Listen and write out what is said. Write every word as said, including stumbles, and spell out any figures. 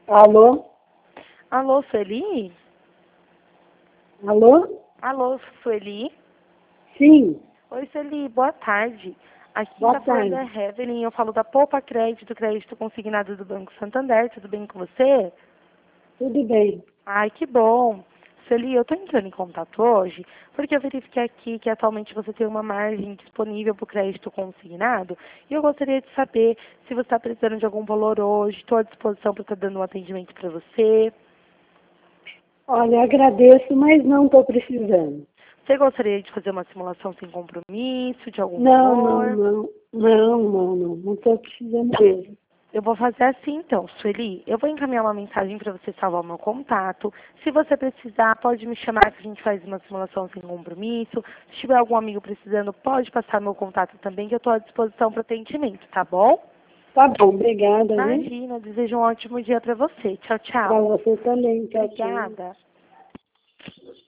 Alô? Alô, Sueli? Alô? Alô, Sueli? Sim, Oi, Sueli, boa tarde. Aqui quem boa tá falando é tarde. Evelyn, eu falo da Poupa Crédito, crédito consignado do Banco Santander, tudo bem com você? Tudo bem. Ai, que bom. Sueli, eu tô entrando em contato hoje porque eu verifiquei aqui que atualmente você tem uma margem disponível para o crédito consignado e eu gostaria de saber se você está precisando de algum valor hoje, estou à disposição para estar dando um atendimento para você. Olha, agradeço, mas não estou precisando. Você gostaria de fazer uma simulação sem compromisso, de algum Não, não, valor? não. Não, não, não. Não estou precisando mesmo. Eu vou fazer assim então, Sueli. Eu vou encaminhar uma mensagem para você salvar o meu contato. Se você precisar, pode me chamar que a gente faz uma simulação sem compromisso. Se tiver algum amigo precisando, pode passar meu contato também, que eu estou à disposição para atendimento, tá bom? Tá bom, obrigada, viu? Imagina, desejo um ótimo dia para você. Tchau, Para tchau. você também. Tchau, tchau. Obrigada.